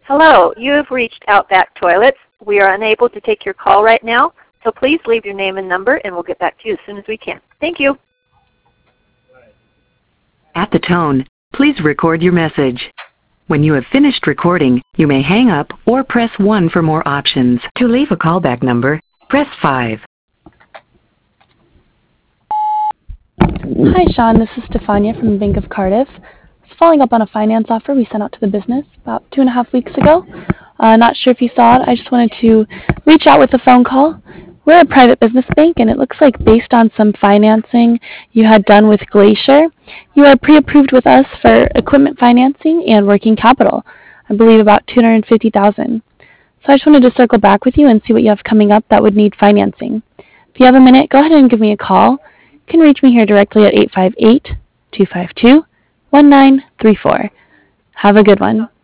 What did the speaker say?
Hello, you have reached Outback Toilets. We are unable to take your call right now, so please leave your name and number and we'll get back to you as soon as we can. Thank you. At the tone, please record your message. When you have finished recording, you may hang up or press 1 for more options. To leave a callback number, press 5. Hi, Sean. This is Stefania from the Bank of Cardiff. I was following up on a finance offer we sent out to the business about 2.5 weeks ago. Not sure if you saw it. I just wanted to reach out with a phone call. We're a private business bank, and it looks like based on some financing you had done with Glacier, you are pre-approved with us for equipment financing and working capital. I believe about $250,000. So I just wanted to circle back with you and see what you have coming up that would need financing. If you have a minute, go ahead and give me a call. You can reach me here directly at 858-252-1934. Have a good one.